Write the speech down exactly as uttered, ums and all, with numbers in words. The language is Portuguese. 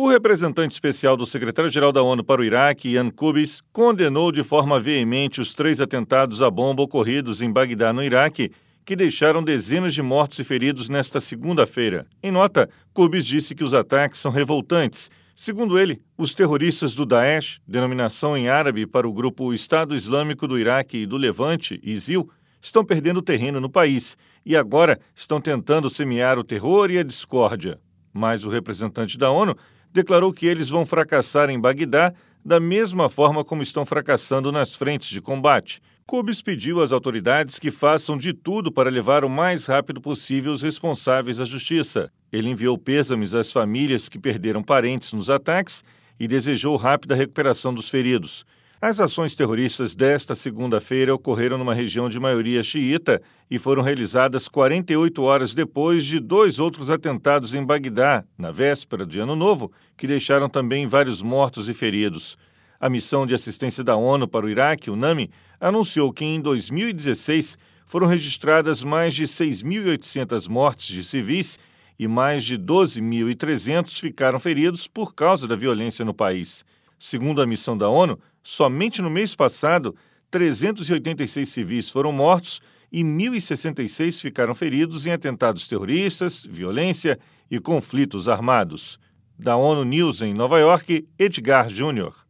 O representante especial do secretário-geral da ONU para o Iraque, Jan Kubis, condenou de forma veemente os três atentados à bomba ocorridos em Bagdá, no Iraque, que deixaram dezenas de mortos e feridos nesta segunda-feira. Em nota, Kubis disse que os ataques são revoltantes. Segundo ele, os terroristas do Daesh, denominação em árabe para o grupo Estado Islâmico do Iraque e do Levante, ISIL, estão perdendo terreno no país e agora estão tentando semear o terror e a discórdia. Mas o representante da ONU declarou que eles vão fracassar em Bagdá da mesma forma como estão fracassando nas frentes de combate. Kubis pediu às autoridades que façam de tudo para levar o mais rápido possível os responsáveis à justiça. Ele enviou pêsames às famílias que perderam parentes nos ataques e desejou rápida recuperação dos feridos. As ações terroristas desta segunda-feira ocorreram numa região de maioria xiita e foram realizadas quarenta e oito horas depois de dois outros atentados em Bagdá, na véspera de Ano Novo, que deixaram também vários mortos e feridos. A Missão de Assistência da ONU para o Iraque, UNAMI, anunciou que em dois mil e dezesseis foram registradas mais de seis mil e oitocentas mortes de civis e mais de doze mil e trezentos ficaram feridos por causa da violência no país. Segundo a missão da ONU, somente no mês passado, trezentos e oitenta e seis civis foram mortos e mil e sessenta e seis ficaram feridos em atentados terroristas, violência e conflitos armados. Da ONU News em Nova York, Edgar Júnior.